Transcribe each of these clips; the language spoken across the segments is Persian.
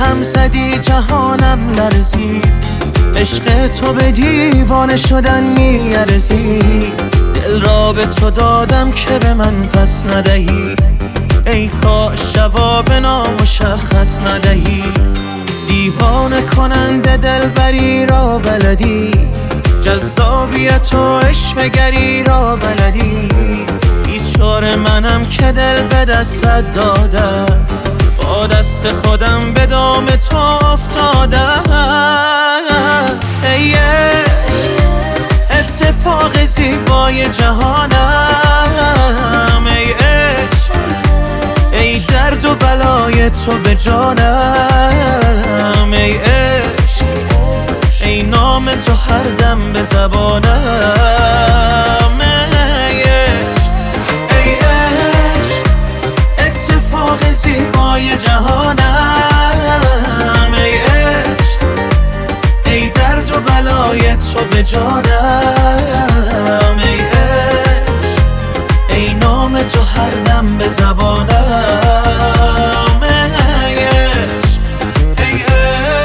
هم زدی جهانم لرزید، عشق تو به دیوانه شدن میارزید. دل را به تو دادم که به من پس ندهی، ای کاش جواب نامشخص ندهی. دیوانه کننده دلبری را بلدی، جذابیت و عشوه‌گری را بلدی. بیچاره منم که دل به دستت دادم، با دست خودم به دام تو افتادم. ای عشق اتفاق زیبای جهانم، ای عشق ای درد و بلای تو به جانم، ای عشق ای نام تو هر دم به زبانم. ای عشق ای عشق اتفاق زیبای جهانم، ای عشق ای درد و بلای تو به جانم، ای عشق ای نام تو هر دم به زبانم. ای عشق ای عشق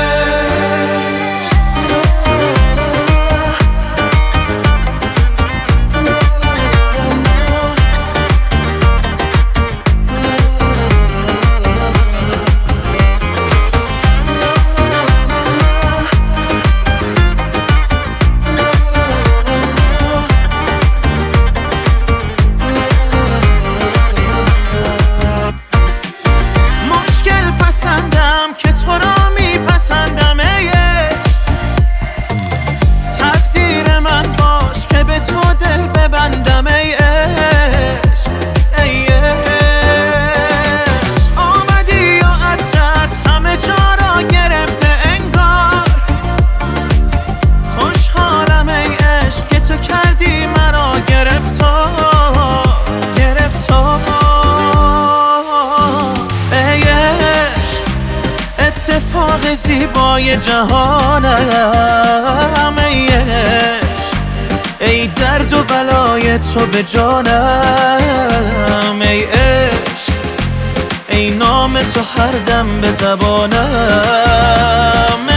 که تو را میپسندم، ای عشق تقدیر من باش که به تو دل ببندم، ای عشق ای عشق آمدی یا عطرت همه جا را گرفته انگار. خوشحالم ای عشق که تو کردی مرا گرفتار. اتفاق زیبای جهانم، ای عشق ای درد و بلای تو به جانم، ای عشق ای نام تو هر دم به زبانم.